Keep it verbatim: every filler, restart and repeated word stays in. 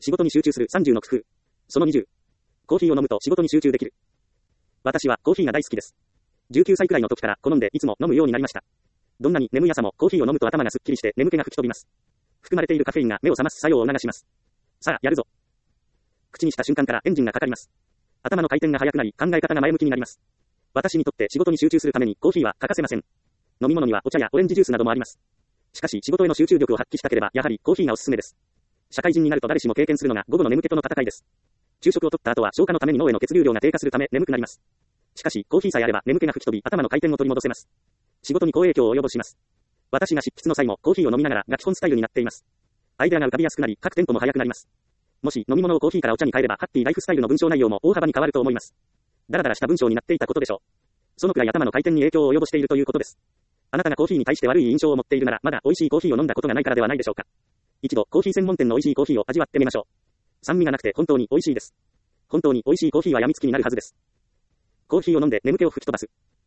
仕事に集中するさんじゅうの工夫。そのにじゅう。コーヒーを飲むと仕事に集中できる。私はコーヒーが大好きです。じゅうきゅうさいくらいの時から好んでいつも飲むようになりました。どんなに眠い朝もコーヒーを飲むと頭がすっきりして眠気が吹き飛びます。含まれているカフェインが目を覚ます作用を促します。さあ、やるぞ。口にした瞬間からエンジンがかかります。頭の回転が速くなり、考え方が前向きになります。私にとって仕事に集中するためにコーヒーは欠かせません。飲み物にはお茶やオレンジジュースなどもあります。しかし仕事への集中力を発揮したければやはりコーヒーがおすすめです。社会人になると誰しも経験するのが午後の眠気との戦いです。昼食を取った後は消化のために脳への血流量が低下するため眠くなります。しかしコーヒーさえあれば眠気が吹き飛び頭の回転を取り戻せます。仕事に好影響を及ぼします。私が執筆の際もコーヒーを飲みながらが基本スタイルになっています。アイデアが浮かびやすくなり各テンポも速くなります。もし飲み物をコーヒーからお茶に変えればハッピーライフスタイルの文章内容も大幅に変わると思います。だらだらした文章になっていたことでしょう。そのくらい頭の回転に影響を及ぼしているということです。あなたがコーヒーに対して悪い印象を持っているならまだ美味しいコーヒーを飲んだことがないからではないでしょうか。一度コーヒー専門店の美味しいコーヒーを味わってみましょう。酸味がなくて本当に美味しいです。本当に美味しいコーヒーは病みつきになるはずです。コーヒーを飲んで眠気を吹き飛ばす。